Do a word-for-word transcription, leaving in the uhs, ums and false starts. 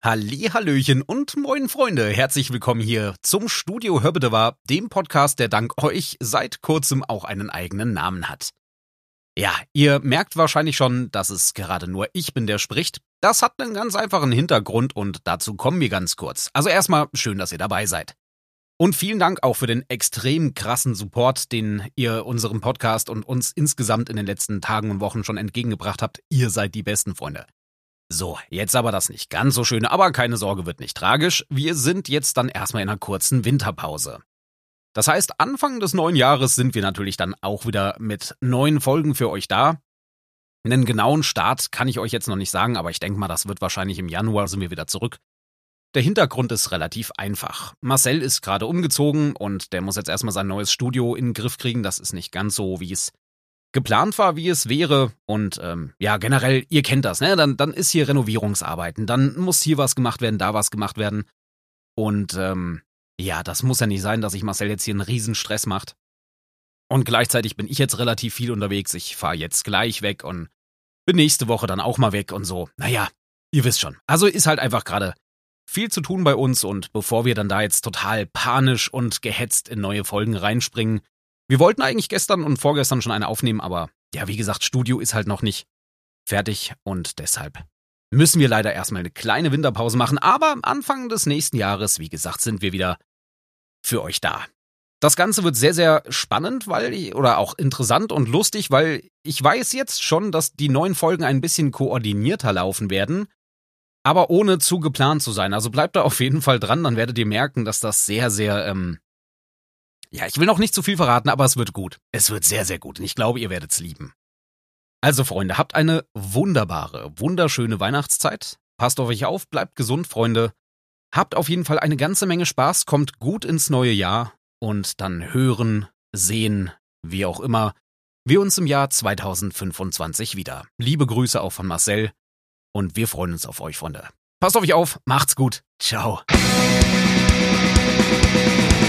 Hallihallöchen und moin Freunde, herzlich willkommen hier zum Studio Hör bitte wahr, dem Podcast, der dank euch seit kurzem auch einen eigenen Namen hat. Ja, ihr merkt wahrscheinlich schon, dass es gerade nur ich bin, der spricht. Das hat einen ganz einfachen Hintergrund und dazu kommen wir ganz kurz. Also erstmal schön, dass ihr dabei seid. Und vielen Dank auch für den extrem krassen Support, den ihr unserem Podcast und uns insgesamt in den letzten Tagen und Wochen schon entgegengebracht habt. Ihr seid die besten Freunde. So, jetzt aber das nicht ganz so Schöne, aber keine Sorge, wird nicht tragisch. Wir sind jetzt dann erstmal in einer kurzen Winterpause. Das heißt, Anfang des neuen Jahres sind wir natürlich dann auch wieder mit neuen Folgen für euch da. Einen genauen Start kann ich euch jetzt noch nicht sagen, aber ich denke mal, das wird wahrscheinlich im Januar, sind wir wieder zurück. Der Hintergrund ist relativ einfach. Marcel ist gerade umgezogen und der muss jetzt erstmal sein neues Studio in den Griff kriegen. Das ist nicht ganz so, wie es geplant war, wie es wäre. Und ähm, ja, generell, ihr kennt das, ne? Dann, dann ist hier Renovierungsarbeiten, dann muss hier was gemacht werden, da was gemacht werden. Und ähm, ja, das muss ja nicht sein, dass sich Marcel jetzt hier einen riesen Stress macht. Und gleichzeitig bin ich jetzt relativ viel unterwegs. Ich fahre jetzt gleich weg und bin nächste Woche dann auch mal weg und so. Naja, ihr wisst schon. Also ist halt einfach gerade viel zu tun bei uns und bevor wir dann da jetzt total panisch und gehetzt in neue Folgen reinspringen. Wir wollten eigentlich gestern und vorgestern schon eine aufnehmen, aber ja, wie gesagt, Studio ist halt noch nicht fertig und deshalb müssen wir leider erstmal eine kleine Winterpause machen. Aber Anfang des nächsten Jahres, wie gesagt, sind wir wieder für euch da. Das Ganze wird sehr, sehr spannend, weil ich, oder auch interessant und lustig, weil ich weiß jetzt schon, dass die neuen Folgen ein bisschen koordinierter laufen werden, aber ohne zu geplant zu sein. Also bleibt da auf jeden Fall dran, dann werdet ihr merken, dass das sehr, sehr, ähm, ja, ich will noch nicht zu viel verraten, aber es wird gut. Es wird sehr, sehr gut und ich glaube, ihr werdet's lieben. Also Freunde, habt eine wunderbare, wunderschöne Weihnachtszeit. Passt auf euch auf, bleibt gesund, Freunde. Habt auf jeden Fall eine ganze Menge Spaß, kommt gut ins neue Jahr und dann hören, sehen, wie auch immer, wir uns im Jahr zweitausendfünfundzwanzig wieder. Liebe Grüße auch von Marcel und wir freuen uns auf euch, Freunde. Passt auf euch auf, macht's gut, ciao.